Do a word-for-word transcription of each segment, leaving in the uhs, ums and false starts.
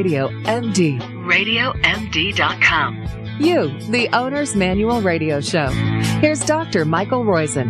Radio M D. radio m d dot com. You, the Owner's Manual Radio Show. Here's Doctor Michael Roizen.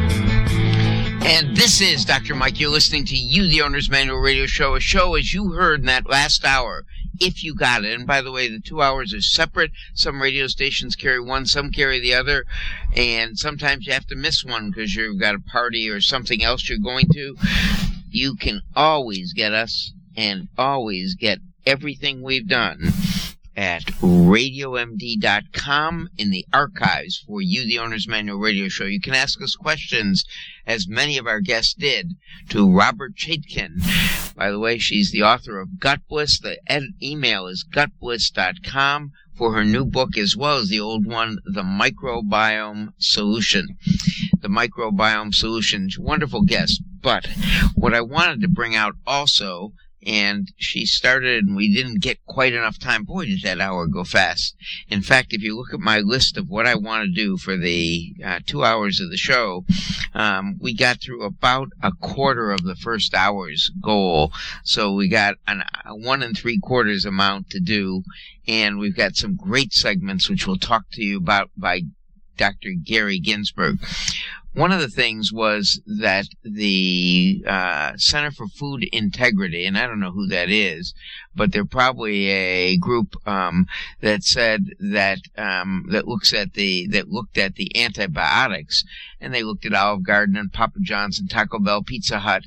And this is Doctor Mike. You're listening to You, the Owner's Manual Radio Show, a show, as you heard in that last hour, if you got it. And by the way, the two hours are separate. Some radio stations carry one, some carry the other. And sometimes you have to miss one because you've got a party or something else you're going to. You can always get us and always get everything we've done at radio m d dot com in the archives for You, the Owner's Manual Radio Show. You can ask us questions, as many of our guests did, to Robert Chaitkin. By the way, she's the author of Gut Bliss. The ed- email is gut bliss dot com for her new book, as well as the old one, The Microbiome Solution. The Microbiome Solution. Wonderful guest. But what I wanted to bring out also, and she started, and we didn't get quite enough time. Boy, did that hour go fast. In fact, if you look at my list of what I want to do for the uh, two hours of the show, um, we got through about a quarter of the first hour's goal. So we got an, a one and three quarters amount to do, and we've got some great segments, which we'll talk to you about by Doctor Gary Ginsberg. One of the things was that the uh, Center for Food Integrity, and I don't know who that is, but they're probably a group um, that said that um, that looks at the that looked at the antibiotics, and they looked at Olive Garden and Papa John's and Taco Bell, Pizza Hut,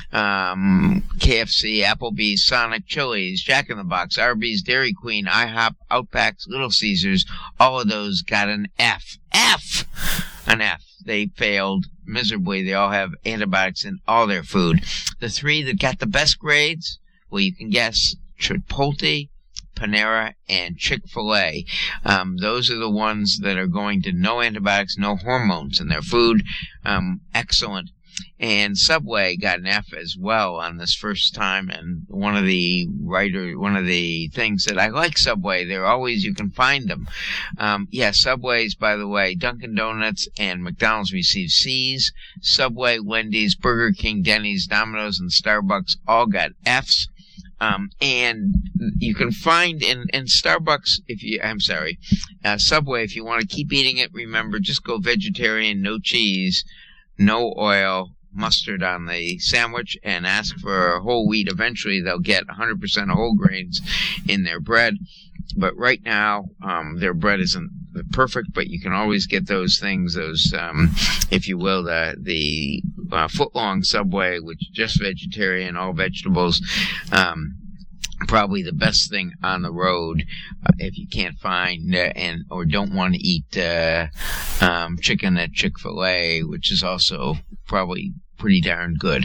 um, K F C, Applebee's, Sonic, Chili's, Jack in the Box, Arby's, Dairy Queen, IHOP, Outbacks, Little Caesars. All of those got an F. F! An F. They failed miserably. They all have antibiotics in all their food. The three that got the best grades, well, you can guess, Chipotle, Panera, and Chick-fil-A. Um, those are the ones that are going to no antibiotics, no hormones in their food. Um, excellent. And Subway got an F as well on this first time. And one of the writer, one of the things that I like Subway, they're always, you can find them. Um, yeah, Subways, by the way, Dunkin' Donuts and McDonald's received C's. Subway, Wendy's, Burger King, Denny's, Domino's, and Starbucks all got F's. Um, and you can find in, in Starbucks, if you, I'm sorry, uh, Subway, if you want to keep eating it, remember, just go vegetarian, no cheese, no oil, mustard on the sandwich, and ask for whole wheat. Eventually, they'll get one hundred percent whole grains in their bread. But right now, um, their bread isn't perfect, but you can always get those things, those, um, if you will, the, the uh, foot-long Subway, which is just vegetarian, all vegetables. Um, probably the best thing on the road uh, if you can't find uh, and or don't want to eat uh, um, chicken at Chick-fil-A, which is also probably pretty darn good.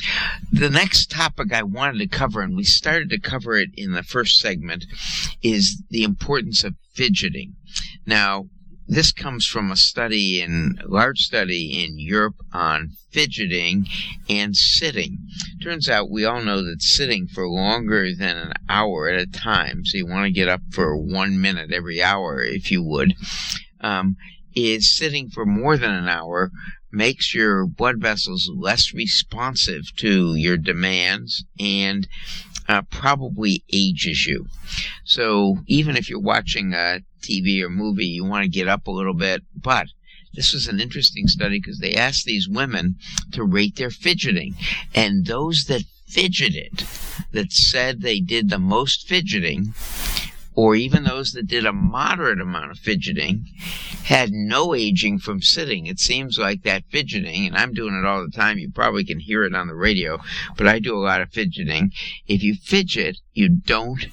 The next topic I wanted to cover, and we started to cover it in the first segment, is the importance of fidgeting. Now, this comes from a study in a large study in Europe on fidgeting and sitting. Turns out we all know that sitting for longer than an hour at a time, so you want to get up for one minute every hour if you would, um, is sitting for more than an hour makes your blood vessels less responsive to your demands and uh, probably ages you. So even if you're watching a T V or movie, you want to get up a little bit. But this was an interesting study because they asked these women to rate their fidgeting. And those that fidgeted, that said they did the most fidgeting, or even those that did a moderate amount of fidgeting, had no aging from sitting. It seems like that fidgeting, and I'm doing it all the time, you probably can hear it on the radio, but I do a lot of fidgeting. If you fidget, you don't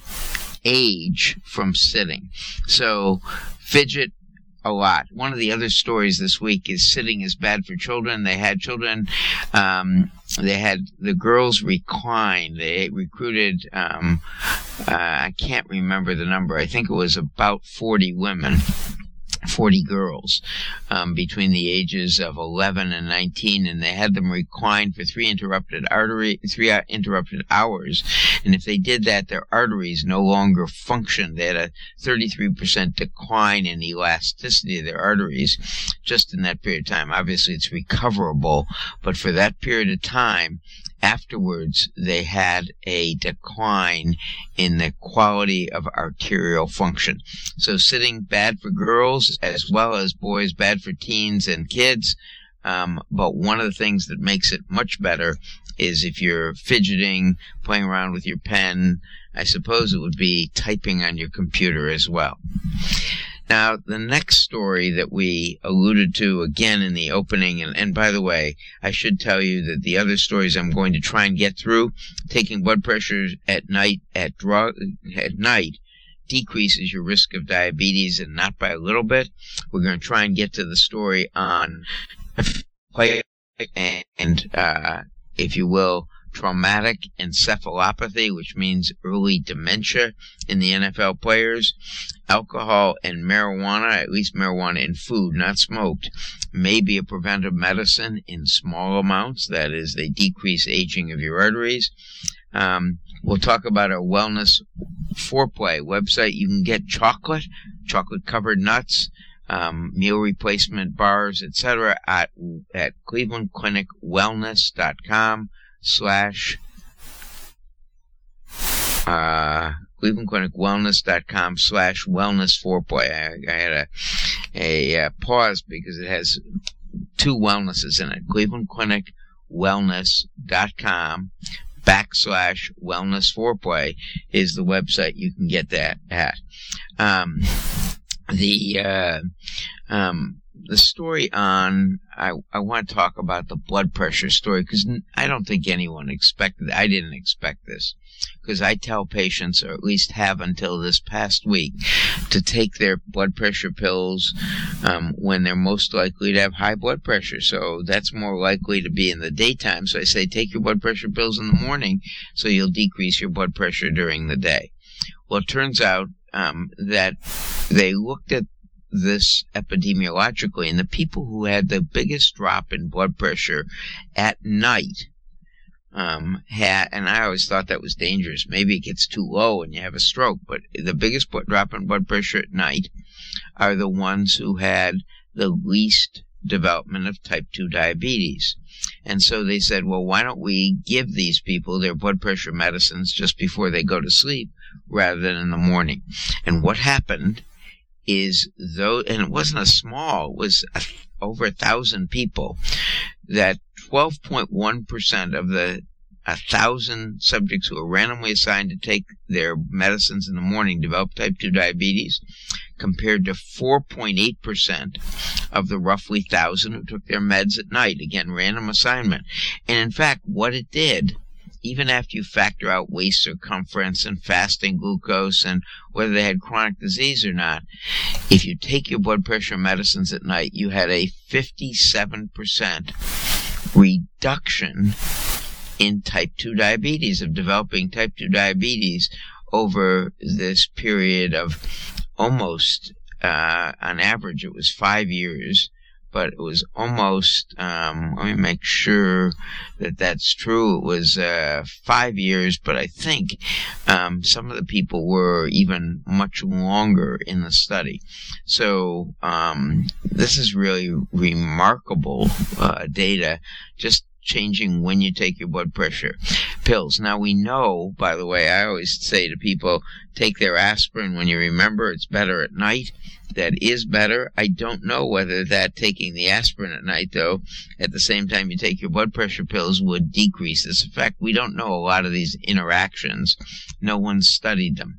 age from sitting. So fidget a lot. One of the other stories this week is sitting is bad for children. They had children, um, they had the girls recline. They recruited, um, uh, I can't remember the number. I think it was about forty women. forty girls um, between the ages of eleven and nineteen, and they had them recline for three interrupted artery, three interrupted hours. And if they did that, their arteries no longer functioned. They had a thirty-three percent decline in elasticity of their arteries just in that period of time. Obviously, it's recoverable, but for that period of time, afterwards, they had a decline in the quality of arterial function. So sitting, bad for girls as well as boys, bad for teens and kids. Um, but one of the things that makes it much better is if you're fidgeting, playing around with your pen, I suppose it would be typing on your computer as well. Now, the next story that we alluded to again in the opening, and, and by the way, I should tell you that the other stories I'm going to try and get through, taking blood pressure at night at drug at night decreases your risk of diabetes, and not by a little bit. We're going to try and get to the story on and, uh, if you will, traumatic encephalopathy, which means early dementia in the N F L players. Alcohol and marijuana, at least marijuana in food, not smoked, may be a preventive medicine in small amounts. That is, they decrease aging of your arteries. Um, we'll talk about our Wellness Foreplay website. You can get chocolate, chocolate-covered nuts, um, meal replacement bars, et cetera at, at Cleveland Clinic Wellness dot com slash uh Cleveland Clinic Wellness dot com slash Wellness Foreplay. I, I had a a uh, pause because it has two wellnesses in it. Cleveland Clinic Wellness dot com backslash Wellness Foreplay is the website you can get that at. Um, the uh, um, the story on, I, I want to talk about the blood pressure story because I don't think anyone expected, I didn't expect this, because I tell patients, or at least have until this past week, to take their blood pressure pills um, when they're most likely to have high blood pressure. So that's more likely to be in the daytime. So I say take your blood pressure pills in the morning so you'll decrease your blood pressure during the day. Well, it turns out um, that they looked at this epidemiologically, and the people who had the biggest drop in blood pressure at night um, had, and I always thought that was dangerous. Maybe it gets too low and you have a stroke, but the biggest drop in blood pressure at night are the ones who had the least development of type two diabetes. And so they said, well, why don't we give these people their blood pressure medicines just before they go to sleep rather than in the morning? And what happened is, though, and it wasn't a small, it was a, over a thousand people, that twelve point one percent of the a thousand subjects who were randomly assigned to take their medicines in the morning developed type two diabetes, compared to four point eight percent of the roughly thousand who took their meds at night. Again, random assignment. And in fact, what it did, even after you factor out waist circumference and fasting glucose and whether they had chronic disease or not, if you take your blood pressure medicines at night, you had a fifty-seven percent reduction in type two diabetes, of developing type two diabetes over this period of almost, uh, on average, it was five years. But it was almost, um, let me make sure that that's true. It was uh, five years, but I think um, some of the people were even much longer in the study. So um, this is really remarkable uh, data, just changing when you take your blood pressure pills. Now, we know, by the way, I always say to people, take their aspirin when you remember it's better at night. That is better. I don't know whether that taking the aspirin at night, though, at the same time you take your blood pressure pills, would decrease this effect. We don't know a lot of these interactions. No one's studied them.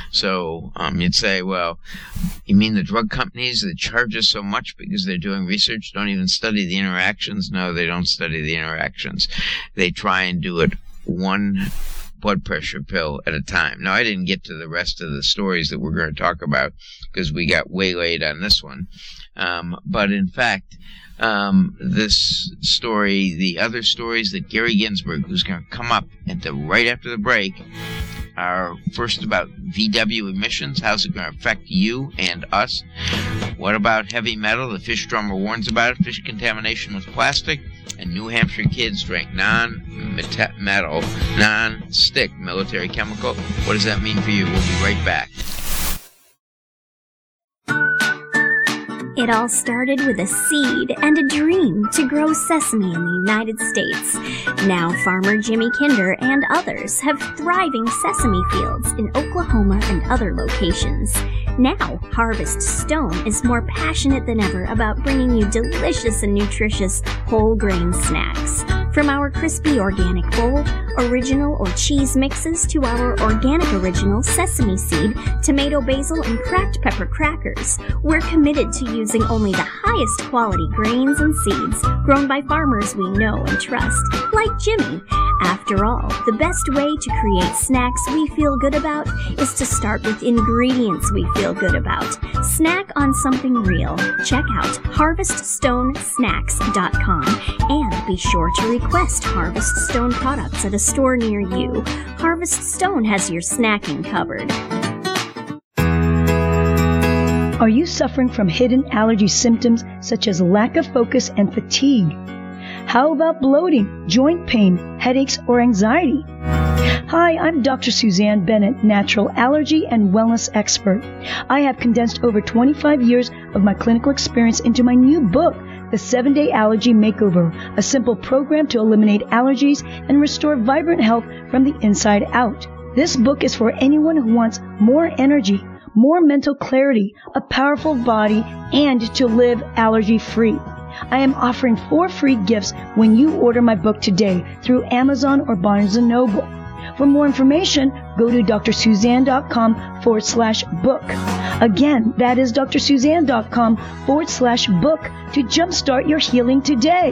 So um, you'd say, well, you mean the drug companies that charge us so much because they're doing research don't even study the interactions? No, they don't study the interactions. They try and do it one blood pressure pill at a time. Now, I didn't get to the rest of the stories that we're going to talk about because we got way late on this one. Um, but in fact, um, this story, the other stories that Gary Ginsberg, who's going to come up at the right after the break, Our first about V W emissions. How's it going to affect you and us? What about heavy metal? The fish drummer warns about it. Fish contamination with plastic. And New Hampshire kids drank non-metal, non-stick military chemical. What does that mean for you? We'll be right back. It all started with a seed and a dream to grow sesame in the United States. Now farmer Jimmy Kinder and others have thriving sesame fields in Oklahoma and other locations. Now, Harvest Stone is more passionate than ever about bringing you delicious and nutritious whole grain snacks. From our crispy organic bowl, original or cheese mixes to our organic original sesame seed, tomato basil, and cracked pepper crackers, we're committed to using only the highest quality grains and seeds grown by farmers we know and trust, like Jimmy. After all, the best way to create snacks we feel good about is to start with ingredients we feel good about. Snack on something real. Check out harvest stone snacks dot com and be sure to request Harvest Stone products at a store near you. Harvest Stone has your snacking covered. Are you suffering from hidden allergy symptoms such as lack of focus and fatigue? How about bloating, joint pain, headaches, or anxiety? Hi, I'm Doctor Suzanne Bennett, natural allergy and wellness expert. I have condensed over twenty-five years of my clinical experience into my new book, The seven-Day Allergy Makeover, a simple program to eliminate allergies and restore vibrant health from the inside out. This book is for anyone who wants more energy, more mental clarity, a powerful body, and to live allergy-free. I am offering four free gifts when you order my book today through Amazon or Barnes and Noble. For more information, go to drsuzanne.com forward slash book. Again, that is drsuzanne.com forward slash book to jumpstart your healing today.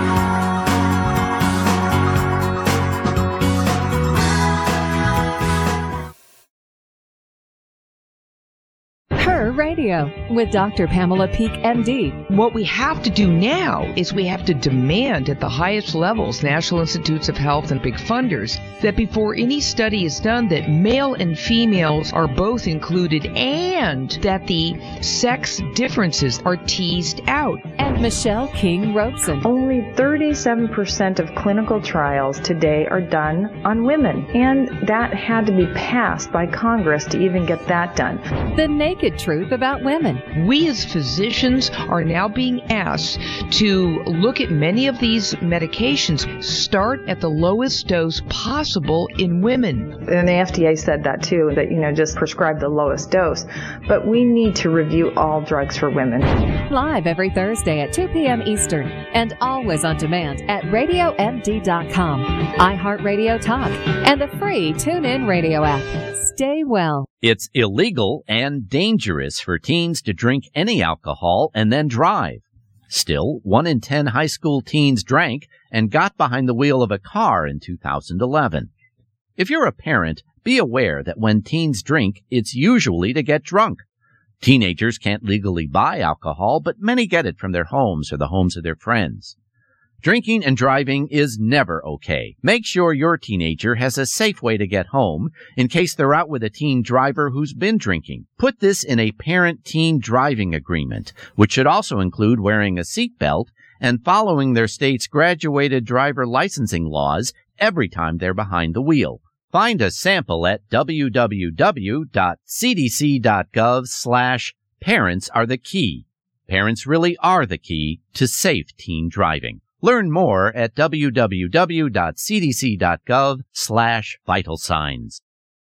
Her Radio with Doctor Pamela Peak, M D. What we have to do now is we have to demand at the highest levels, National Institutes of Health and big funders, that before any study is done, that male and females are both included and that the sex differences are teased out. And Michelle King Robeson. Only thirty-seven percent of clinical trials today are done on women, and that had to be passed by Congress to even get that done. The naked truth about women. We as physicians are now being asked to look at many of these medications, start at the lowest dose possible in women. And the F D A said that too, that, you know, just prescribe the lowest dose. But we need to review all drugs for women. Live every Thursday at two p.m. Eastern and always on demand at radio m d dot com, iHeartRadio Talk, and the free TuneIn Radio app. Stay well. It's illegal and dangerous for teens to drink any alcohol and then drive. Still, one in ten high school teens drank and got behind the wheel of a car in two thousand eleven. If you're a parent, be aware that when teens drink, it's usually to get drunk. Teenagers can't legally buy alcohol, but many get it from their homes or the homes of their friends. Drinking and driving is never okay. Make sure your teenager has a safe way to get home in case they're out with a teen driver who's been drinking. Put this in a parent-teen driving agreement, which should also include wearing a seatbelt and following their state's graduated driver licensing laws every time they're behind the wheel. Find a sample at w w w dot c d c dot gov slash parents are the key. Parents really are the key to safe teen driving. Learn more at w w w dot c d c dot gov slash vital signs.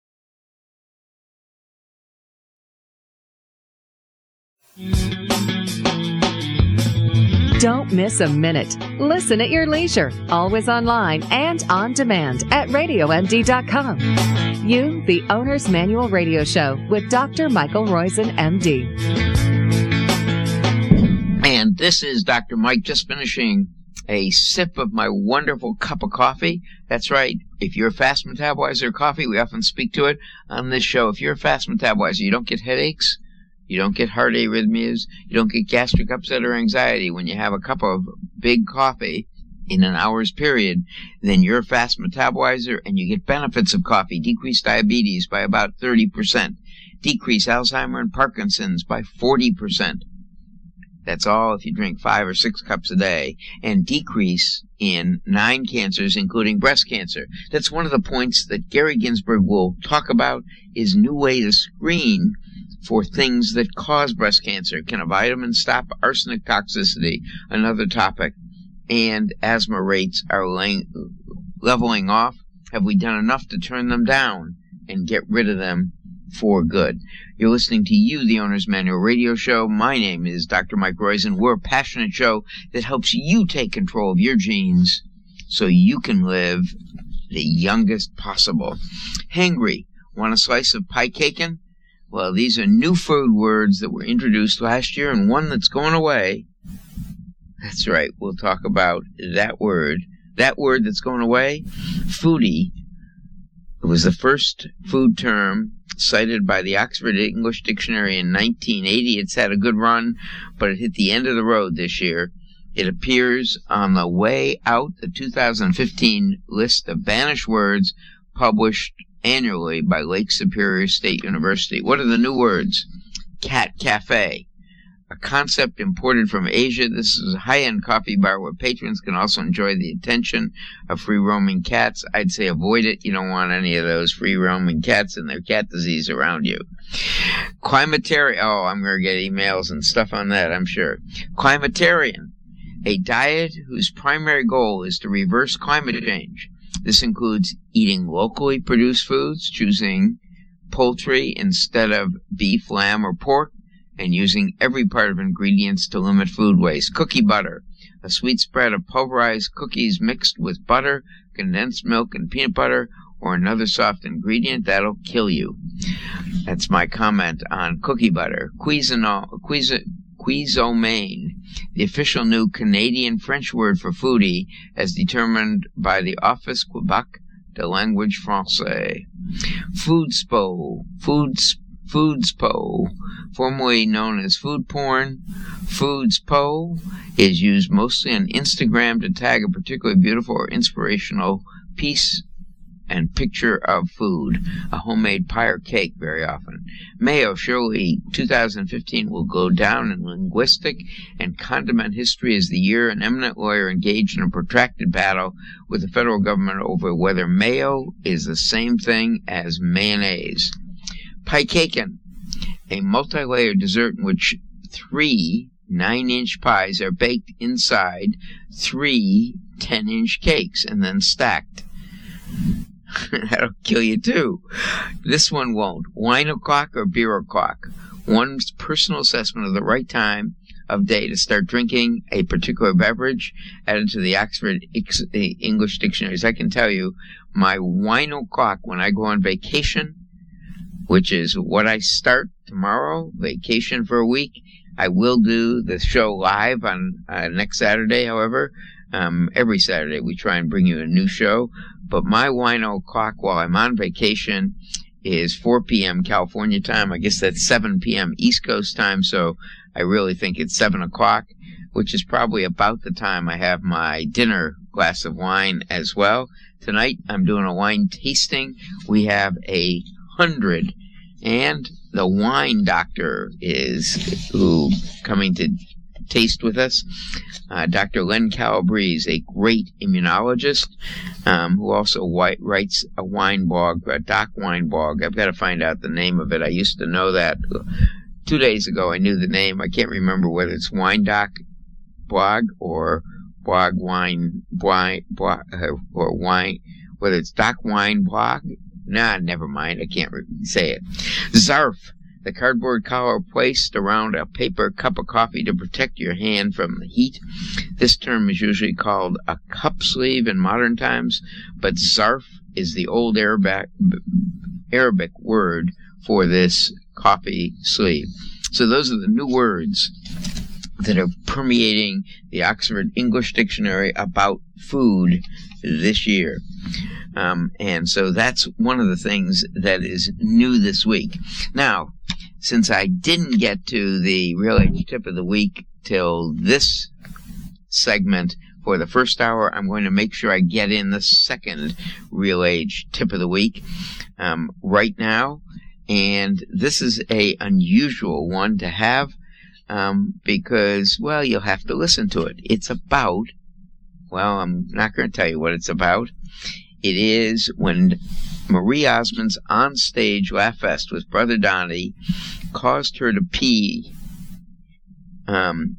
Don't miss a minute. Listen at your leisure, always online and on demand at radio m d dot com. You, the Owner's Manual Radio Show with Doctor Michael Roizen, M D. And this is Doctor Mike, just finishing a sip of my wonderful cup of coffee. That's right. If you're a fast metabolizer of coffee, we often speak to it on this show. If you're a fast metabolizer, you don't get headaches, you don't get heart arrhythmias, you don't get gastric upset or anxiety when you have a cup of big coffee. in an hour's period, then you're a fast metabolizer and you get benefits of coffee. Decrease diabetes by about thirty percent. Decrease Alzheimer and Parkinson's by forty percent. That's all if you drink five or six cups a day. And decrease in nine cancers, including breast cancer. That's one of the points that Gary Ginsberg will talk about, is new way to screen for things that cause breast cancer. Can a vitamin stop arsenic toxicity? Another topic. And asthma rates are laying, leveling off. Have we done enough to turn them down and get rid of them for good? You're listening to You, the Owner's Manual Radio Show. My name is Doctor Mike Roizen. We're a passionate show that helps you take control of your genes so you can live the youngest possible. Hangry. Want a slice of pie cakin'? Well, these are new food words that were introduced last year, and one that's going away. That's right, we'll talk about that word. That word that's going away, foodie. It was the first food term cited by the Oxford English Dictionary in nineteen eighty. It's had a good run, but it hit the end of the road this year. It appears on the way out, the two thousand fifteen list of banished words published annually by Lake Superior State University. What are the new words? Cat Cafe. A concept imported from Asia. This is a high-end coffee bar where patrons can also enjoy the attention of free-roaming cats. I'd say avoid it. You don't want any of those free-roaming cats and their cat disease around you. Climatarian. Oh, I'm going to get emails and stuff on that, I'm sure. Climatarian. A diet whose primary goal is to reverse climate change. This includes eating locally produced foods, choosing poultry instead of beef, lamb, or pork, and using every part of ingredients to limit food waste. Cookie butter, a sweet spread of pulverized cookies mixed with butter, condensed milk, and peanut butter, or another soft ingredient that'll kill you. That's my comment on cookie butter. Cuisinol, cuisin, Cuisomaine, the official new Canadian French word for foodie, as determined by the Office Québec de Language Française. Foodspo, foods, Foodspo, formerly known as food porn. Foodspo is used mostly on Instagram to tag a particularly beautiful or inspirational piece and picture of food, a homemade pie or cake very often. Mayo, surely two thousand fifteen will go down in linguistic and condiment history as the year an eminent lawyer engaged in a protracted battle with the federal government over whether mayo is the same thing as mayonnaise. Pie cakin', a multi-layered dessert in which three nine-inch pies are baked inside three ten-inch cakes and then stacked. That'll kill you too. This one won't. Wine o'clock or beer o'clock. One's personal assessment of the right time of day to start drinking a particular beverage, added to the Oxford English Dictionaries. I can tell you, my wine o'clock when I go on vacation, which is what I start tomorrow, vacation for a week. I will do the show live on uh, next Saturday, however. Um, every Saturday we try and bring you a new show. But my wine o'clock while I'm on vacation is four p.m. California time. I guess that's seven p.m. East Coast time, so I really think it's seven o'clock, which is probably about the time I have my dinner glass of wine as well. Tonight I'm doing a wine tasting. We have a hundred, and the wine doctor is who coming to taste with us. Uh, Doctor Len Calabrese, a great immunologist, um, who also wi- writes a wine blog, a doc wine blog. I've got to find out the name of it. I used to know that. Two days ago I knew the name. I can't remember whether it's Wine Doc blog or blog wine, wine, blog, uh, or wine, whether it's Doc Wine blog. Nah, never mind. I can't re- say it. Zarf, the cardboard collar placed around a paper cup of coffee to protect your hand from the heat. This term is usually called a cup sleeve in modern times, but zarf is the old Arabic, Arabic word for this coffee sleeve. So those are the new words that are permeating the Oxford English Dictionary about food this year. Um, and so that's one of the things that is new this week. Now, since I didn't get to the Real Age Tip of the Week till this segment, for the first hour, I'm going to make sure I get in the second Real Age tip of the week um, right now. And this is a unusual one to have um, because, well, you'll have to listen to it. It's about, well, I'm not going to tell you what it's about. It is when Marie Osmond's on-stage laugh fest with Brother Donnie caused her to pee. Um,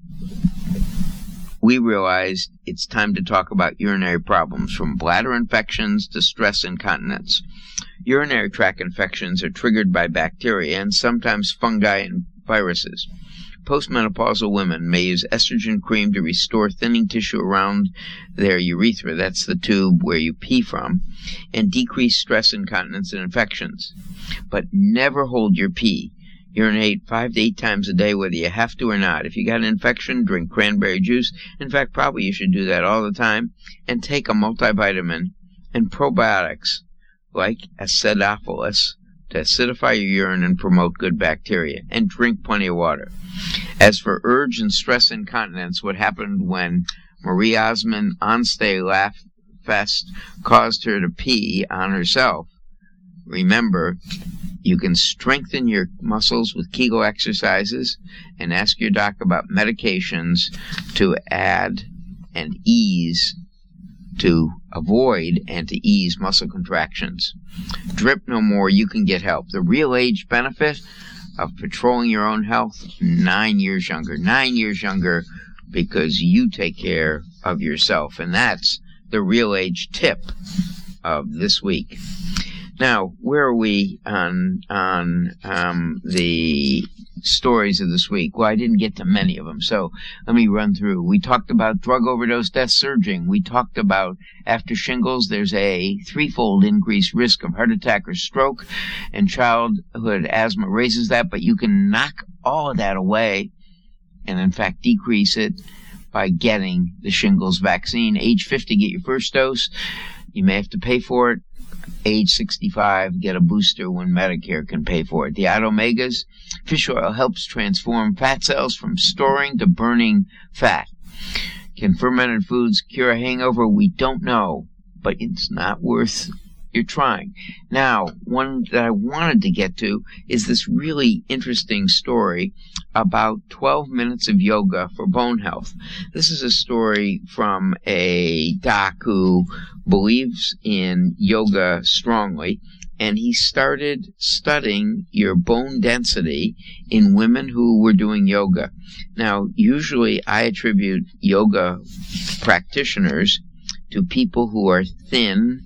we realized it's time to talk about urinary problems, from bladder infections to stress incontinence. Urinary tract infections are triggered by bacteria and sometimes fungi and viruses. Postmenopausal women may use estrogen cream to restore thinning tissue around their urethra, that's the tube where you pee from, and decrease stress incontinence and infections. But never hold your pee. Urinate five to eight times a day, whether you have to or not. If you got an infection, drink cranberry juice. In fact, probably you should do that all the time. And take a multivitamin and probiotics like acidophilus to acidify your urine and promote good bacteria. And drink plenty of water. As for urge and stress incontinence, what happened when Marie Osmond on stage laugh fest caused her to pee on herself? Remember, you can strengthen your muscles with Kegel exercises and ask your doc about medications to add and ease, to avoid and to ease muscle contractions. Drip no more, you can get help. The Real Age benefit of patrolling your own health, nine years younger. Nine years younger because you take care of yourself. And that's the Real Age tip of this week. Now, where are we on on um, the stories of this week? Well, I didn't get to many of them, so let me run through. We talked about drug overdose deaths surging. We talked about after shingles, there's a threefold increased risk of heart attack or stroke, and childhood asthma raises that, but you can knock all of that away and, in fact, decrease it by getting the shingles vaccine. Age fifty, get your first dose. You may have to pay for it. Age sixty-five, get a booster when Medicare can pay for it. The Omegas, fish oil helps transform fat cells from storing to burning fat. Can fermented foods cure a hangover? We don't know, but it's not worth your trying. Now, one that I wanted to get to is this really interesting story about twelve minutes of yoga for bone health. This is a story from a doc who believes in yoga strongly, and he started studying your bone density in women who were doing yoga. Now, usually I attribute yoga practitioners to people who are thin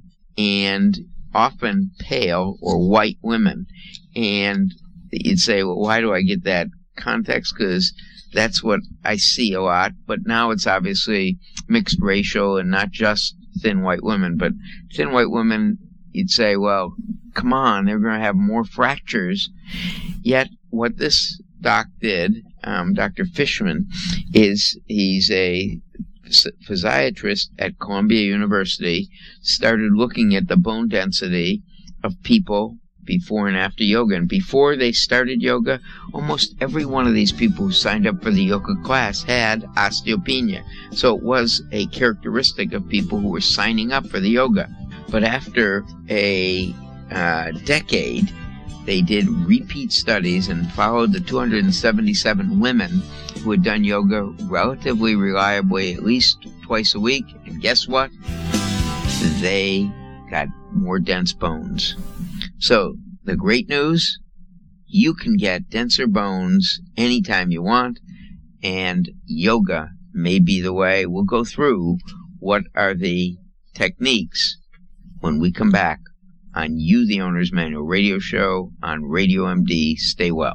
and often pale or white women. And you'd say, well, why do I get that context? Because that's what I see a lot. But now it's obviously mixed racial and not just thin white women. But thin white women, you'd say, well, come on, they're going to have more fractures. Yet what this doc did, um, Doctor Fishman, is he's a physiatrist at Columbia University, started looking at the bone density of people before and after yoga. And before they started yoga, almost every one of these people who signed up for the yoga class had osteopenia. So it was a characteristic of people who were signing up for the yoga. But after a uh, decade, they did repeat studies and followed the two hundred seventy-seven women who had done yoga relatively reliably at least twice a week. And guess what? They got more dense bones. So the great news, you can get denser bones anytime you want, and yoga may be the way. We'll go through what are the techniques when we come back on You, the Owner's Manual radio show on Radio M D. Stay well.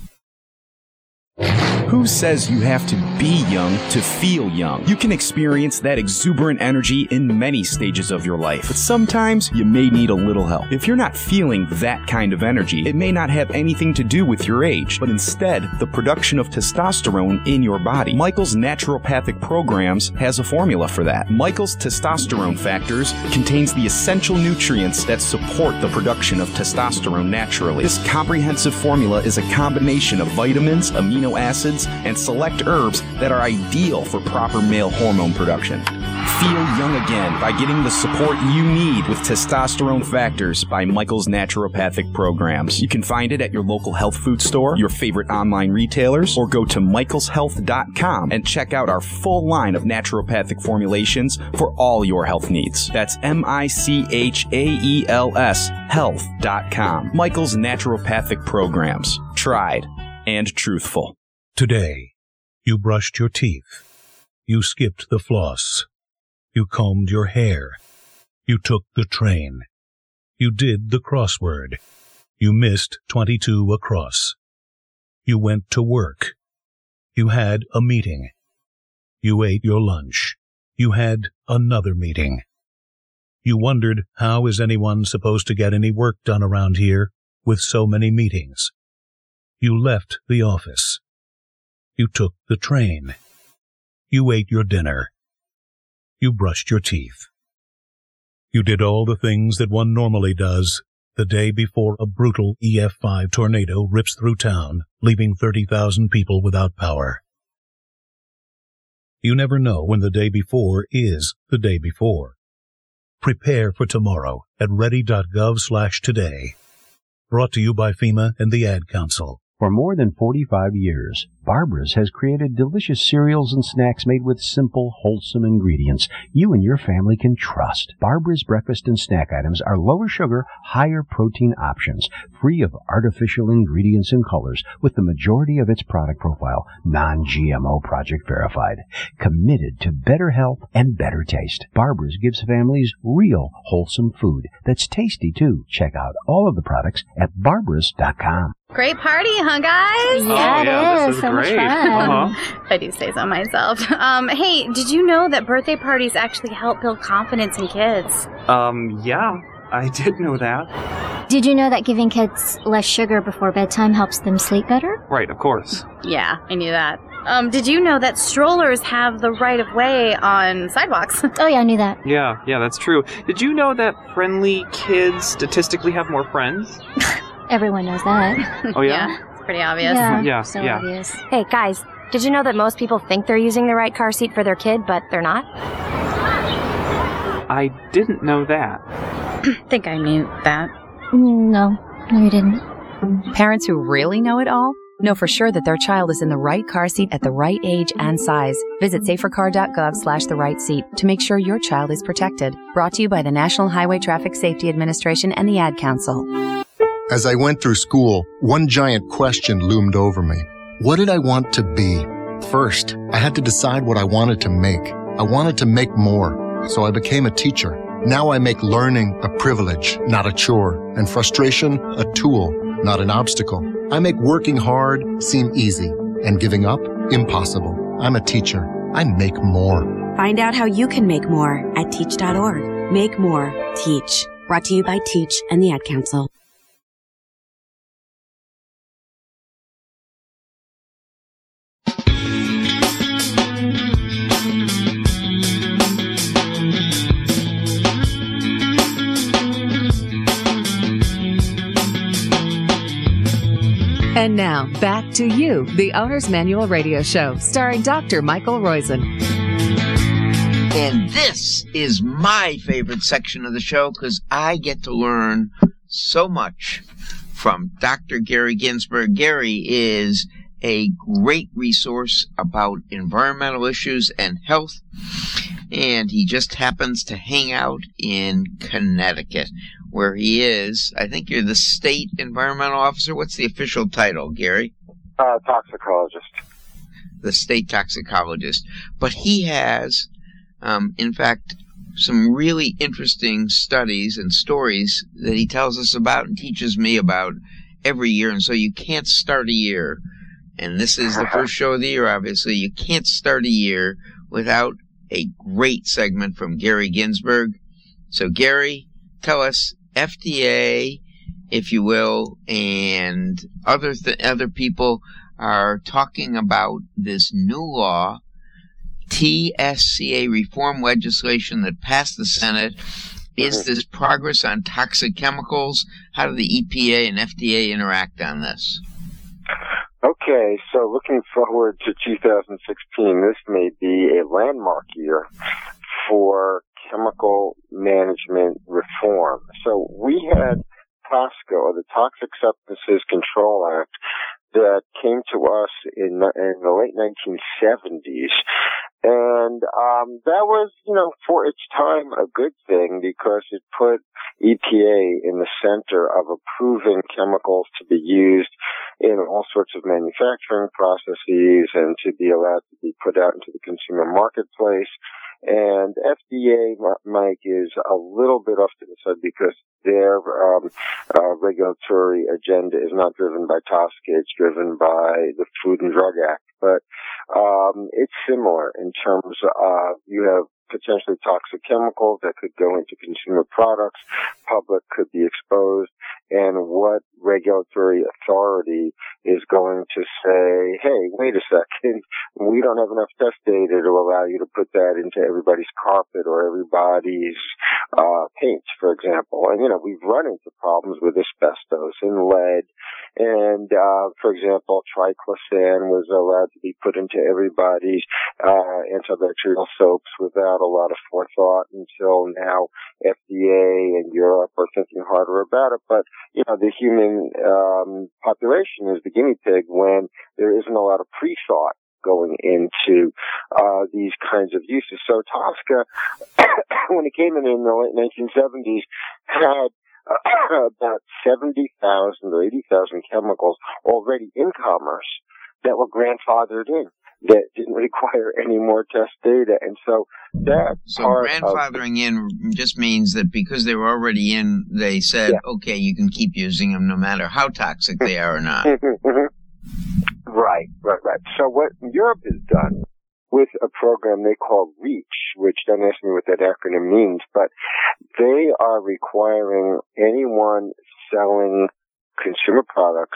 Who says you have to be young to feel young? You can experience that exuberant energy in many stages of your life, but sometimes you may need a little help. If you're not feeling that kind of energy, it may not have anything to do with your age, but instead the production of testosterone in your body. Michael's Naturopathic Programs has a formula for that. Michael's Testosterone Factors contains the essential nutrients that support the production of testosterone naturally. This comprehensive formula is a combination of vitamins, amino amino acids, and select herbs that are ideal for proper male hormone production. Feel young again by getting the support you need with Testosterone Factors by Michael's Naturopathic Programs. You can find it at your local health food store, your favorite online retailers, or go to michaels health dot com and check out our full line of naturopathic formulations for all your health needs. That's M I C H A E L S health dot com. Michael's Naturopathic Programs. Tried and truthful. Today, you brushed your teeth. You skipped the floss. You combed your hair. You took the train. You did the crossword. You missed twenty-two across. You went to work. You had a meeting. You ate your lunch. You had another meeting. You wondered, how is anyone supposed to get any work done around here with so many meetings? You left the office. You took the train. You ate your dinner. You brushed your teeth. You did all the things that one normally does the day before a brutal E F five tornado rips through town, leaving thirty thousand people without power. You never know when the day before is the day before. Prepare for tomorrow at ready.gov slash today. Brought to you by FEMA and the Ad Council. For more than forty-five years, Barbara's has created delicious cereals and snacks made with simple, wholesome ingredients you and your family can trust. Barbara's breakfast and snack items are lower sugar, higher protein options, free of artificial ingredients and colors, with the majority of its product profile non-G M O project verified. Committed to better health and better taste, Barbara's gives families real, wholesome food that's tasty, too. Check out all of the products at barbaras dot com. Great party, huh, guys? Yeah, oh, it yeah, is. This is So great. much fun. Uh-huh. I do say so myself. Um, hey, did you know that birthday parties actually help build confidence in kids? Um, yeah, I did know that. Did you know that giving kids less sugar before bedtime helps them sleep better? Right, of course. Yeah, I knew that. Um, did you know that strollers have the right of way on sidewalks? Oh, yeah, I knew that. Yeah, yeah, that's true. Did you know that friendly kids statistically have more friends? Everyone knows that. Oh, yeah? Yeah, it's pretty obvious. Yeah, Yeah, so yeah. obvious. Hey, guys, did you know that most people think they're using the right car seat for their kid, but they're not? I didn't know that. I think I knew that. No, no, you didn't. Parents who really know it all know for sure that their child is in the right car seat at the right age and size. Visit safercar.gov slash the right seat to make sure your child is protected. Brought to you by the National Highway Traffic Safety Administration and the Ad Council. As I went through school, one giant question loomed over me. What did I want to be? First, I had to decide what I wanted to make. I wanted to make more, so I became a teacher. Now I make learning a privilege, not a chore, and frustration a tool, not an obstacle. I make working hard seem easy, and giving up impossible. I'm a teacher. I make more. Find out how you can make more at teach dot org. Make more. Teach. Brought to you by Teach and the Ad Council. And now, back to you, the Owner's Manual Radio Show, starring Doctor Michael Roizen. And this is my favorite section of the show because I get to learn so much from Doctor Gary Ginsberg. Gary is a great resource about environmental issues and health, and he just happens to hang out in Connecticut, where he is. I think you're the state environmental officer. What's the official title, Gary? Uh, toxicologist. The state toxicologist. But he has, um, in fact, some really interesting studies and stories that he tells us about and teaches me about every year. And so you can't start a year, and this is the first show of the year, obviously, you can't start a year without a great segment from Gary Ginsberg. So, Gary, tell us, F D A, if you will, and other th- other people are talking about this new law, T S C A reform legislation that passed the Senate. Is this progress on toxic chemicals? How do the E P A and F D A interact on this? Okay, so looking forward to two thousand sixteen, this may be a landmark year for chemical management reform. So we had TSCA, or the Toxic Substances Control Act, that came to us in, in the late nineteen seventies. And um that was, you know, for its time a good thing because it put E P A in the center of approving chemicals to be used in all sorts of manufacturing processes and to be allowed to be put out into the consumer marketplace. And F D A, Mike, is a little bit off to the side because their um, uh, regulatory agenda is not driven by TSCA, it's driven by the Food and Drug Act. But um, it's similar in terms of you have potentially toxic chemicals that could go into consumer products, public could be exposed, and what regulatory authority is going to say, hey, wait a second, we don't have enough test data to allow you to put that into everybody's carpet or everybody's uh paint, for example. And, you know, we've run into problems with asbestos and lead, and, uh for example, triclosan was allowed to be put into everybody's uh antibacterial soaps without a lot of forethought until now. F D A and Europe are thinking harder about it, but, you know, the human um population is the guinea pig when there isn't a lot of pre-thought going into uh these kinds of uses. So TSCA, when it came in in the late nineteen seventies, had uh, about seventy thousand or eighty thousand chemicals already in commerce that were grandfathered in, that didn't require any more test data. And so that So part grandfathering of, in just means that because they were already in, they said, yeah. okay, you can keep using them no matter how toxic they are or not. Right, right, right. So what Europe has done with a program they call REACH, which don't ask me what that acronym means, but they are requiring anyone selling consumer products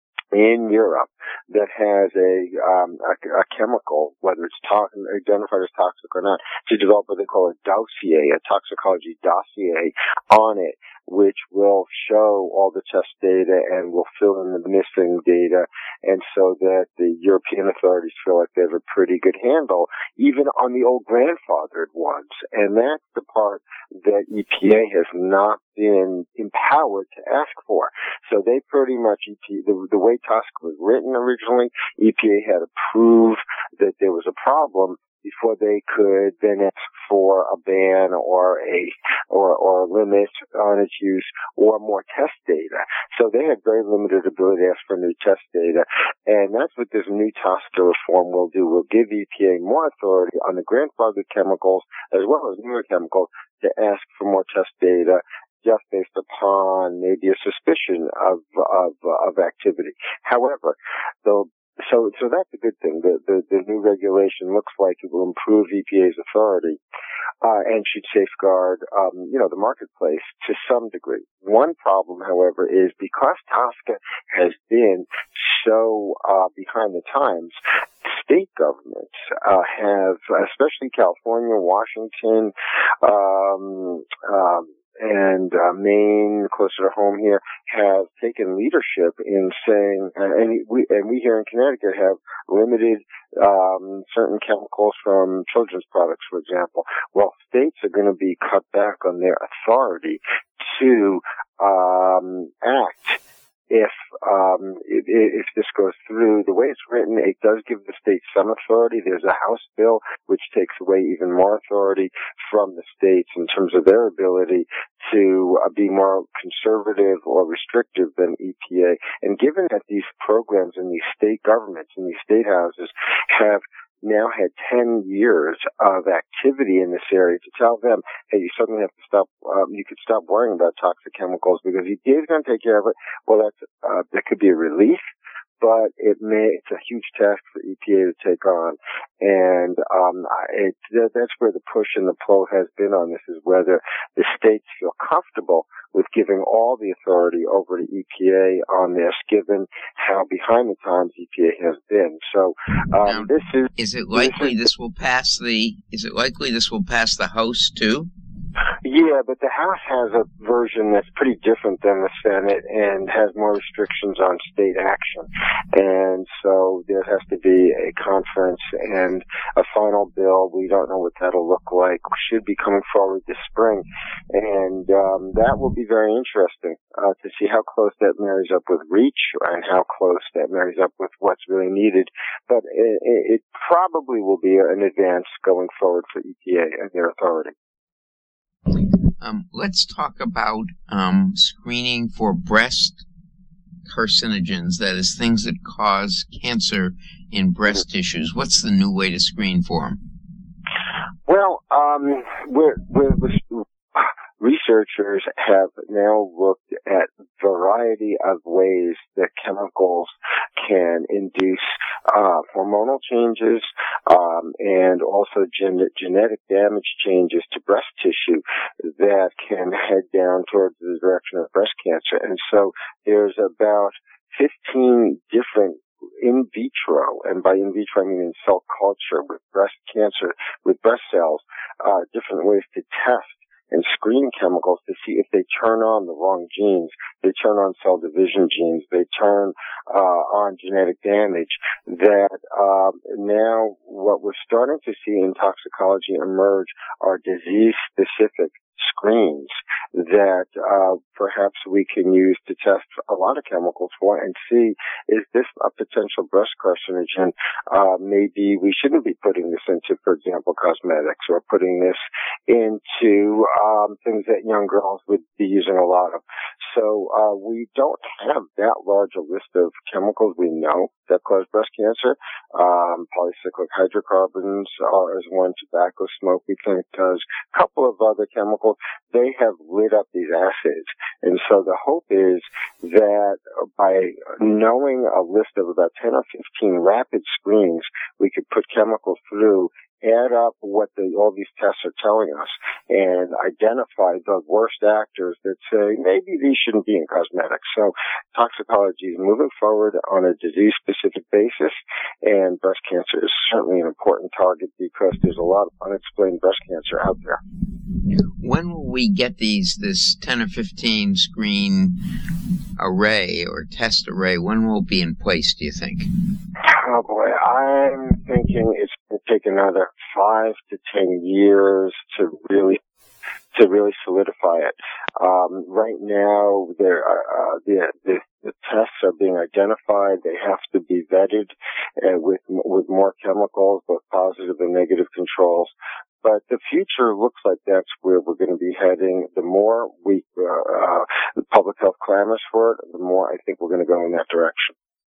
in Europe that has a, um, a, a chemical, whether it's to- identified as toxic or not, to develop what they call a dossier, a toxicology dossier on it, which will show all the test data and will fill in the missing data, and so that the European authorities feel like they have a pretty good handle, even on the old grandfathered ones. And that's the part that E P A has not been empowered to ask for. So they pretty much, E P A, the, the way TSCA was written originally, E P A had to prove that there was a problem before they could then ask for a ban or a or or a limit on its use or more test data. So they had very limited ability to ask for new test data, and that's what this new TSCA reform will do. Will give E P A more authority on the grandfathered chemicals as well as newer chemicals to ask for more test data, just based upon maybe a suspicion of of of activity. However, though. So, so that's a good thing. The, the, the new regulation looks like it will improve E P A's authority, uh, and should safeguard, um, you know, the marketplace to some degree. One problem, however, is because TSCA has been so, uh, behind the times, state governments, uh, have, especially California, Washington, um, um, and uh, Maine, closer to home here, have taken leadership in saying, uh, and we and we here in Connecticut have limited um, certain chemicals from children's products, for example. Well, states are going to be cut back on their authority to um, act. If, um, if, if this goes through, the way it's written, it does give the state some authority. There's a House bill which takes away even more authority from the states in terms of their ability to uh, be more conservative or restrictive than E P A. And given that these programs in these state governments, in these state houses, have now had ten years of activity in this area, to tell them, hey, you suddenly have to stop, um, you could stop worrying about toxic chemicals because E P A is going to take care of it. Well, that's, uh, that could be a relief, but it may, it's a huge task for E P A to take on. And, um, it, that's where the push and the pull has been on this, is whether the states feel comfortable with giving all the authority over to E P A on this, given how behind the times E P A has been. So, um, now, this is... Is it likely this, is, this will pass the, is it likely this will pass the House too? Yeah, but the House has a version that's pretty different than the Senate and has more restrictions on state action. And so there has to be a conference and a final bill. We don't know what that'll look like. Should be coming forward this spring. And um, that will be very interesting uh, to see how close that marries up with REACH and how close that marries up with what's really needed. But it, it probably will be an advance going forward for E P A and their authority. Um, let's talk about um, screening for breast carcinogens, that is, things that cause cancer in breast tissues. What's the new way to screen for them? Well, um, we're, we're, we're, researchers have now looked at a variety of ways that chemicals can induce uh, hormonal changes um, and also gen- genetic damage changes to breast tissue that can head down towards the direction of breast cancer. And so there's about fifteen different in vitro, and by in vitro I mean in cell culture with breast cancer, with breast cells, uh, different ways to test and screen chemicals to see if they turn on the wrong genes. They turn on cell division genes. They turn uh, on genetic damage. That uh, now what we're starting to see in toxicology emerge are disease-specific screens that uh, perhaps we can use to test a lot of chemicals for and see, is this a potential breast carcinogen? Uh, maybe we shouldn't be putting this into, for example, cosmetics, or putting this into um, things that young girls would be using a lot of. So uh, we don't have that large a list of chemicals we know that cause breast cancer. Um, polycyclic hydrocarbons are, is one. Tobacco smoke, we think, does. A couple of other chemicals. They have lit up these acids. And so the hope is that by knowing a list of about ten or fifteen rapid screens, we could put chemicals through, add up what the, all these tests are telling us, and identify the worst actors that say maybe these shouldn't be in cosmetics. So toxicology is moving forward on a disease-specific basis, and breast cancer is certainly an important target because there's a lot of unexplained breast cancer out there. When will we get these, this ten or fifteen screen array or test array? When will it be in place, do you think? Oh boy, I'm thinking it's going to take another five to ten years to really to really solidify it. Um, right now, there are, uh, the, the the tests are being identified. They have to be vetted uh, with with more chemicals, both positive and negative controls. But the future looks like that's where we're going to be heading. The more we uh, uh, the public health clamors for it, the more I think we're going to go in that direction.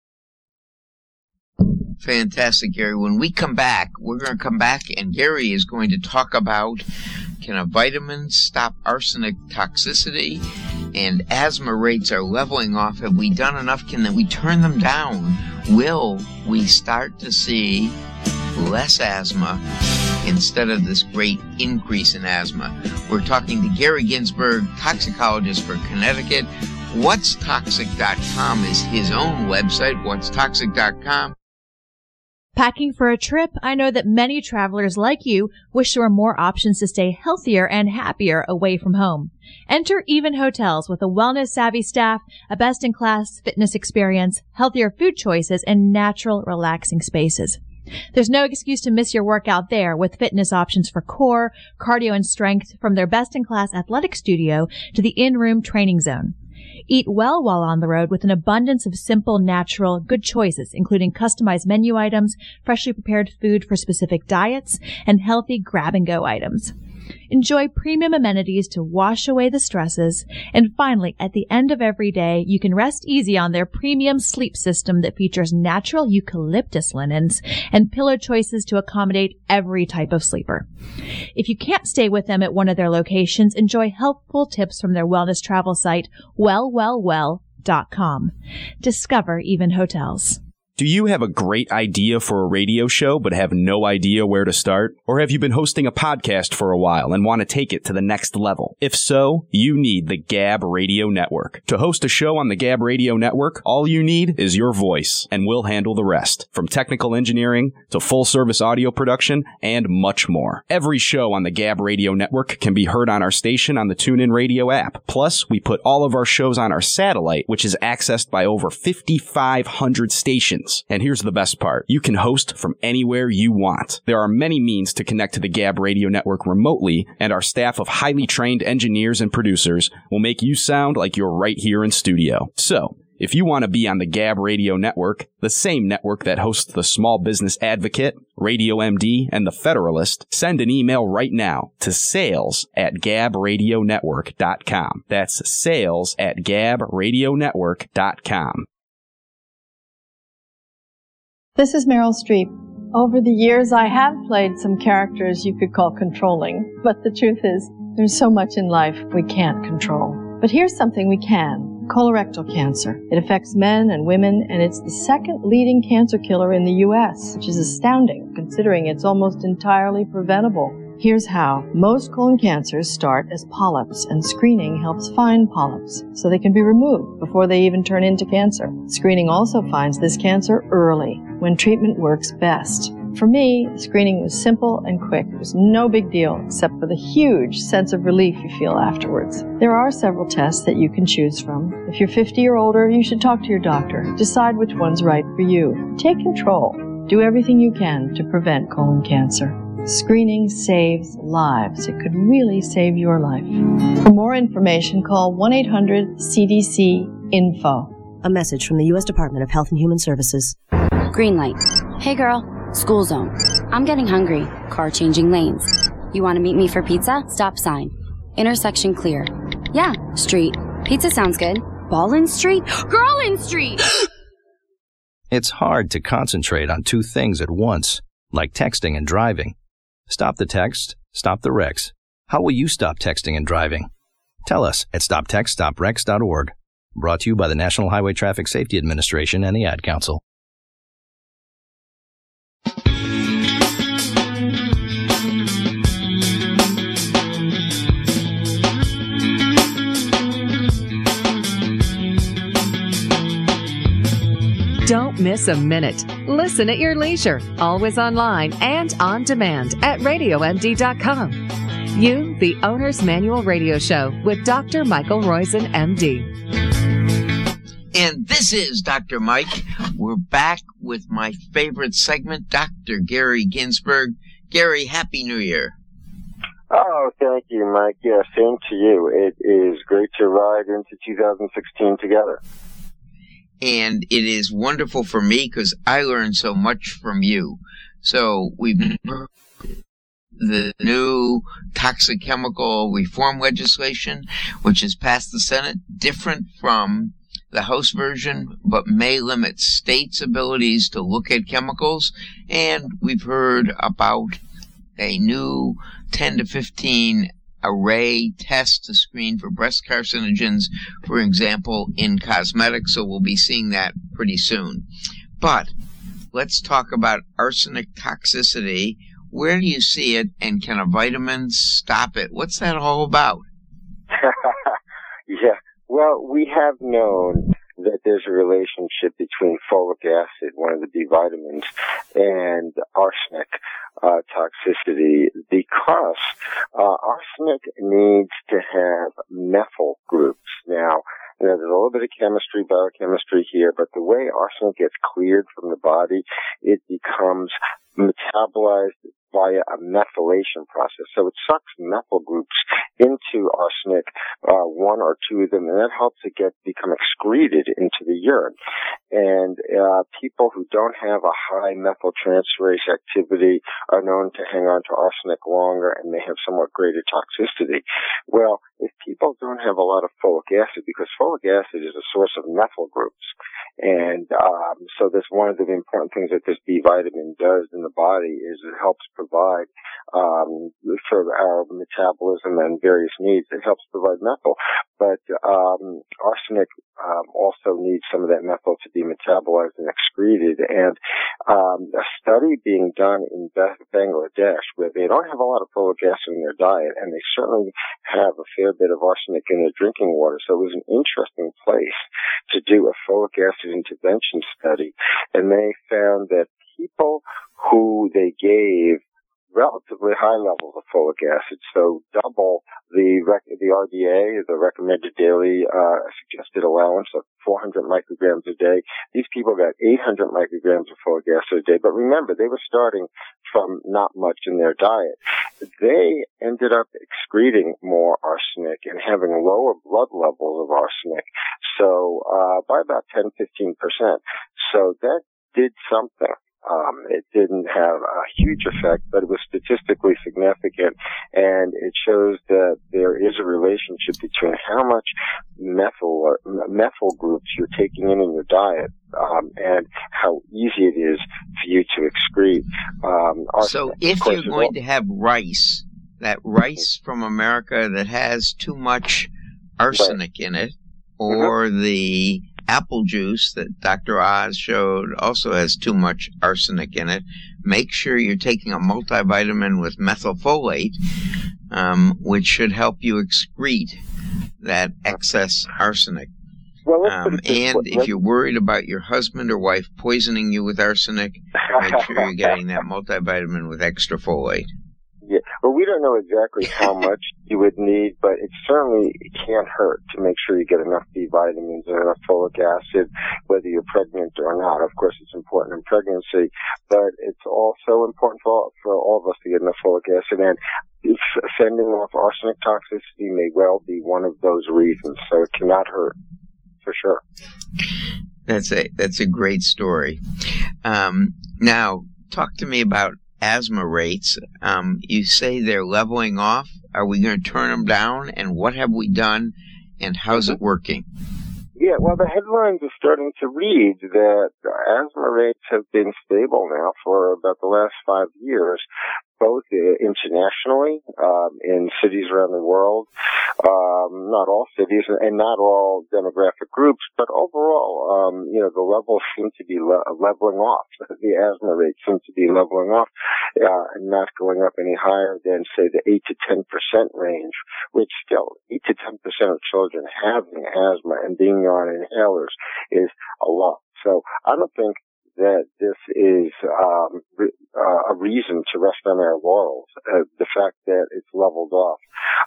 Fantastic, Gary. When we come back, we're going to come back, and Gary is going to talk about, can a vitamin stop arsenic toxicity? And asthma rates are leveling off. Have we done enough? Can we turn them down? Will we start to see less asthma instead of this great increase in asthma? We're talking to Gary Ginsberg, toxicologist for Connecticut. what's toxic dot com is his own website, what's toxic dot com. Packing for a trip? I know that many travelers like you wish there were more options to stay healthier and happier away from home. Enter Even Hotels with a wellness-savvy staff, a best-in-class fitness experience, healthier food choices, and natural, relaxing spaces. There's no excuse to miss your workout there with fitness options for core, cardio, and strength, from their best-in-class athletic studio to the in-room training zone. Eat well while on the road with an abundance of simple, natural, good choices, including customized menu items, freshly prepared food for specific diets, and healthy grab-and-go items. Enjoy premium amenities to wash away the stresses. And finally, at the end of every day, you can rest easy on their premium sleep system that features natural eucalyptus linens and pillow choices to accommodate every type of sleeper. If you can't stay with them at one of their locations, enjoy helpful tips from their wellness travel site, well well well dot com. Discover Even Hotels. Do you have a great idea for a radio show but have no idea where to start? Or have you been hosting a podcast for a while and want to take it to the next level? If so, you need the Gab Radio Network. To host a show on the Gab Radio Network, all you need is your voice, and we'll handle the rest. From technical engineering to full-service audio production and much more. Every show on the Gab Radio Network can be heard on our station on the TuneIn Radio app. Plus, we put all of our shows on our satellite, which is accessed by over fifty-five hundred stations. And here's the best part. You can host from anywhere you want. There are many means to connect to the Gab Radio Network remotely, and our staff of highly trained engineers and producers will make you sound like you're right here in studio. So, if you want to be on the Gab Radio Network, the same network that hosts the Small Business Advocate, Radio M D, and the Federalist, send an email right now to sales at gab radio network dot com. That's sales at gab radio network dot com. This is Meryl Streep. Over the years, I have played some characters you could call controlling, but the truth is, there's so much in life we can't control. But here's something we can: colorectal cancer. It affects men and women, and it's the second leading cancer killer in the U S, which is astounding, considering it's almost entirely preventable. Here's how. Most colon cancers start as polyps, and screening helps find polyps so they can be removed before they even turn into cancer. Screening also finds this cancer early, when treatment works best. For me, screening was simple and quick. It was no big deal, except for the huge sense of relief you feel afterwards. There are several tests that you can choose from. If you're fifty or older, you should talk to your doctor. Decide which one's right for you. Take control. Do everything you can to prevent colon cancer. Screening saves lives. It could really save your life. For more information, call one eight hundred C D C info. A message from the U S Department of Health and Human Services. Green light. Hey girl, school zone. I'm getting hungry. Car changing lanes. You want to meet me for pizza? Stop sign. Intersection clear. Yeah, street. Pizza sounds good. Ballin' Street? Girlin' Street! It's hard to concentrate on two things at once, like texting and driving. Stop the text, stop the wrecks. How will you stop texting and driving? Tell us at stop text stop wrecks dot org. Brought to you by the National Highway Traffic Safety Administration and the Ad Council. Don't miss a minute. Listen at your leisure, always online and on demand at radio m d dot com. You, the Owner's Manual Radio Show with Doctor Michael Roizen, M D. And this is Doctor Mike. We're back with my favorite segment, Doctor Gary Ginsberg. Gary, Happy New Year. Oh, thank you, Mike. Yeah, same to you. It is great to ride into two thousand sixteen together. And it is wonderful for me because I learned so much from you. So we've heard the new toxic chemical reform legislation, which has passed the Senate, different from the House version, but may limit states' abilities to look at chemicals. And we've heard about a new ten to fifteen array test to screen for breast carcinogens, for example, in cosmetics. So we'll be seeing that pretty soon. But let's talk about arsenic toxicity. Where do you see it, and can a vitamin stop it? What's that all about? Yeah, well, we have known that there's a relationship between folic acid, one of the B vitamins, and arsenic uh, toxicity, because uh, arsenic needs to have methyl groups. Now, you know, there's a little bit of chemistry, biochemistry here, but the way arsenic gets cleared from the body, it becomes metabolized via a methylation process. So it sucks methyl groups into arsenic, uh, one or two of them, and that helps it get become excreted into the urine. And uh, people who don't have a high methyltransferase activity are known to hang on to arsenic longer and may have somewhat greater toxicity. Well, if people don't have a lot of folic acid, because folic acid is a source of methyl groups, and um, so that's one of the important things that this B vitamin does in the body is it helps provide um, for our metabolism and various needs. It helps provide methyl, but um, arsenic um, also needs some of that methyl to be metabolized and excreted. And um, a study being done in Bangladesh, where they don't have a lot of folic acid in their diet, and they certainly have a fair bit of arsenic in their drinking water. So it was an interesting place to do a folic acid intervention study, and they found that people who they gave relatively high levels of folic acid, so double the rec- the R D A, the recommended daily uh, suggested allowance of four hundred micrograms a day. These people got eight hundred micrograms of folic acid a day. But remember, they were starting from not much in their diet. They ended up excreting more arsenic and having lower blood levels of arsenic, so uh, by about ten to fifteen percent. So that did something. Um, it didn't have a huge effect, but it was statistically significant, and it shows that there is a relationship between how much methyl or methyl groups you're taking in in your diet, um, and how easy it is for you to excrete. Um, so if you're going to have rice, that rice from America that has too much arsenic right. in it, or mm-hmm. the apple juice that Doctor Oz showed also has too much arsenic in it, make sure you're taking a multivitamin with methylfolate, um, which should help you excrete that excess arsenic. Well, um, and if you're worried about your husband or wife poisoning you with arsenic, make sure you're getting that multivitamin with extra folate. Yeah, well, we don't know exactly how much you would need, but it certainly can't hurt to make sure you get enough B vitamins and enough folic acid, whether you're pregnant or not. Of course, it's important in pregnancy, but it's also important for, for all of us to get enough folic acid. And fending off arsenic toxicity may well be one of those reasons, so it cannot hurt, for sure. That's a, that's a great story. Um, now, talk to me about asthma rates. Um, you say they're leveling off. Are we going to turn them down? And what have we done? And how's it working? Yeah, well, the headlines are starting to read that asthma rates have been stable now for about the last five years, both internationally, um, in cities around the world, um, not all cities and not all demographic groups, but overall, um, you know, the levels seem to be le- leveling off. The asthma rates seem to be leveling off, uh, and not going up any higher than, say, the eight to ten percent range, which still, eight to ten percent of children having asthma and being on inhalers is a lot. So I don't think that this is um, re- uh, a reason to rest on our laurels. Uh, the fact that it's leveled off,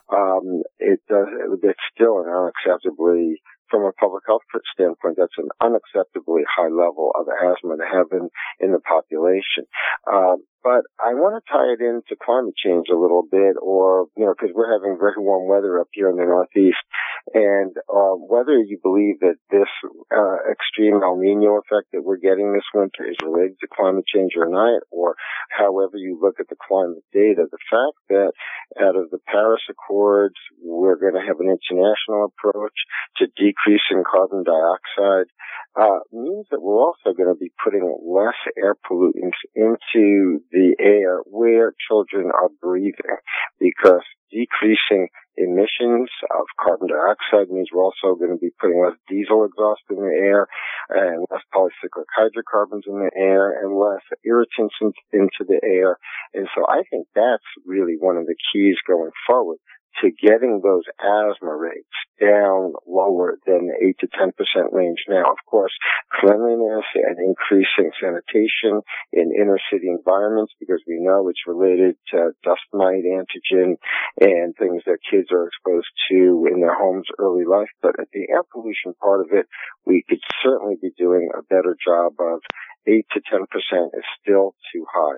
um, it does. It's still an unacceptably, from a public health standpoint, that's an unacceptably high level of asthma to have in, in the population. Um, but I want to tie it into climate change a little bit, or, you know, because we're having very warm weather up here in the Northeast. And uh, whether you believe that this uh, extreme El Nino effect that we're getting this winter is related to climate change or not, or however you look at the climate data, the fact that out of the Paris Accords, we're going to have an international approach to decreasing carbon dioxide, uh, means that we're also going to be putting less air pollutants into the air where children are breathing, because decreasing emissions of carbon dioxide means we're also going to be putting less diesel exhaust in the air and less polycyclic hydrocarbons in the air and less irritants in, into the air. And so I think that's really one of the keys going forward to getting those asthma rates down lower than the eight to ten percent range now. Of course, cleanliness and increasing sanitation in inner city environments, because we know it's related to dust mite antigen and things that kids are exposed to in their homes early life. But at the air pollution part of it, we could certainly be doing a better job of. eight to ten percent is still too high.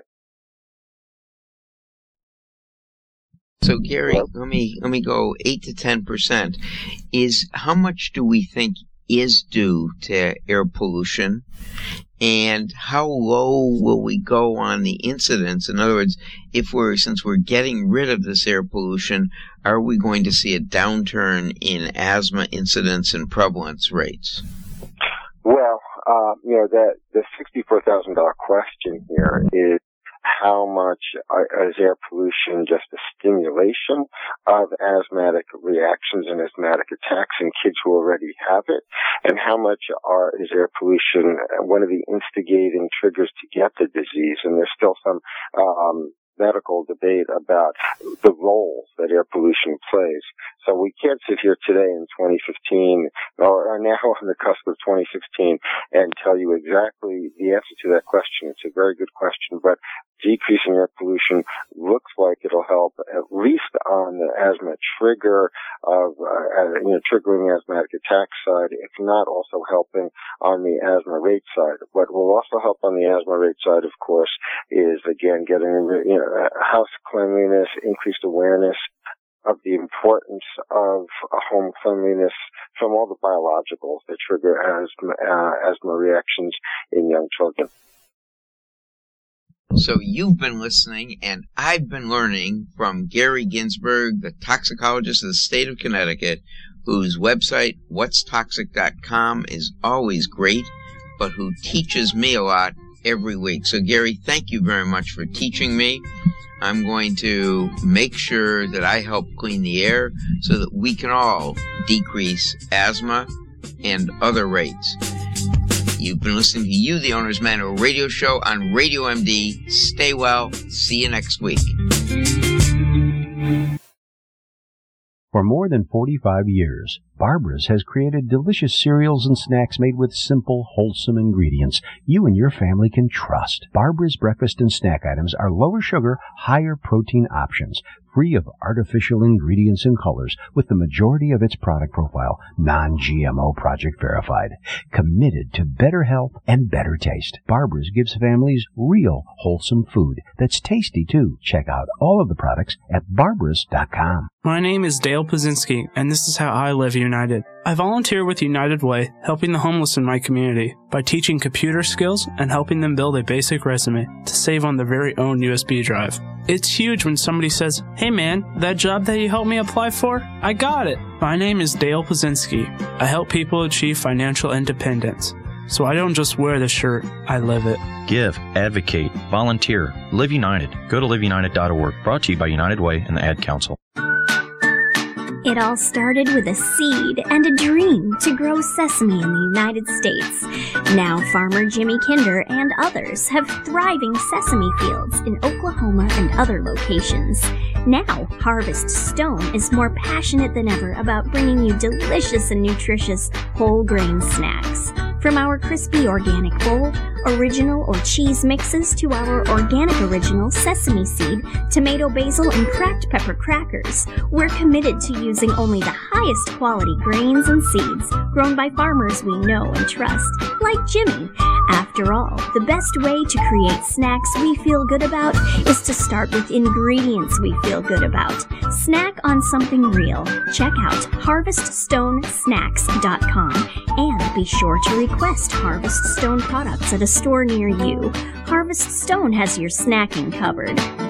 So Gary, let me let me go eight to ten percent. Is how much do we think is due to air pollution, and how low will we go on the incidence? In other words, if we're since we're getting rid of this air pollution, are we going to see a downturn in asthma incidence and prevalence rates? Well, uh, you know, that the sixty-four thousand dollar question here is how much uh, is air pollution just a stimulation of asthmatic reactions and asthmatic attacks in kids who already have it, and how much are, is air pollution one of the instigating triggers to get the disease. And there's still some um, medical debate about the role that air pollution plays. So we can't sit here today in twenty fifteen, or now on the cusp of twenty sixteen, and tell you exactly the answer to that question. It's a very good question, but decreasing air pollution looks like it'll help at least on the asthma trigger of, uh, you know, triggering asthmatic attack side, if not also helping on the asthma rate side. What will also help on the asthma rate side, of course, is again getting, you know, house cleanliness, increased awareness of the importance of home cleanliness from all the biologicals that trigger asthma, uh, asthma reactions in young children. So you've been listening, and I've been learning from Gary Ginsberg, the toxicologist of the state of Connecticut, whose website, what's toxic dot com, is always great, but who teaches me a lot every week. So, Gary, thank you very much for teaching me. I'm going to make sure that I help clean the air so that we can all decrease asthma and other rates. You've been listening to You, the Owner's Manual radio show on Radio M D. Stay well. See you next week. For more than forty-five years, Barbara's has created delicious cereals and snacks made with simple, wholesome ingredients you and your family can trust. Barbara's breakfast and snack items are lower sugar, higher protein options, free of artificial ingredients and colors, with the majority of its product profile non-G M O project verified. Committed to better health and better taste, Barbara's gives families real, wholesome food that's tasty, too. Check out all of the products at barbaras dot com. My name is Dale Pazinski, and this is how I live United. I volunteer with United Way, helping the homeless in my community by teaching computer skills and helping them build a basic resume to save on their very own U S B drive. It's huge when somebody says, "Hey man, that job that you helped me apply for, I got it." My name is Dale Pazinski. I help people achieve financial independence. So I don't just wear the shirt, I live it. Give, advocate, volunteer, Live United. Go to live united dot org. Brought to you by United Way and the Ad Council. It all started with a seed and a dream to grow sesame in the United States. Now farmer Jimmy Kinder and others have thriving sesame fields in Oklahoma and other locations. Now Harvest Stone is more passionate than ever about bringing you delicious and nutritious whole grain snacks. From our crispy organic bowl, original or cheese mixes, to our organic original sesame seed, tomato, basil, and cracked pepper crackers, we're committed to using only the highest quality grains and seeds grown by farmers we know and trust, like Jimmy. After all, the best way to create snacks we feel good about is to start with ingredients we feel good about. Snack on something real. Check out harvest stone snacks dot com and be sure to request Harvest Stone products at a store near you. Harvest Stone has your snacking covered.